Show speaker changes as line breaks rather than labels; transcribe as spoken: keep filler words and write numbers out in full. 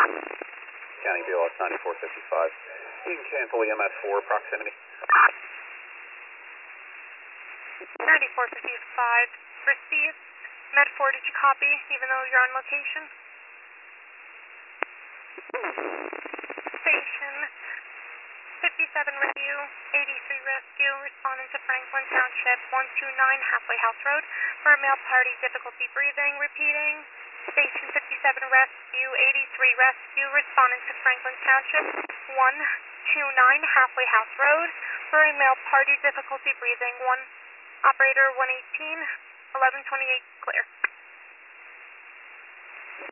County B L S ninety-four fifty-five. You can cancel E M S four proximity.
ninety-four fifty-five, received. Med four, did you copy, even though you're on location? Station fifty-seven rescue, eighty-three rescue, responding to Franklin Township, one two nine Halfway House Road, for a male party, difficulty breathing, repeating. Station fifty-seven rescue, eighty-three rescue, responding to Franklin Township, one two nine Halfway House Road, for a male party, difficulty breathing, one operator one eighteen, eleven twenty-eight, clear.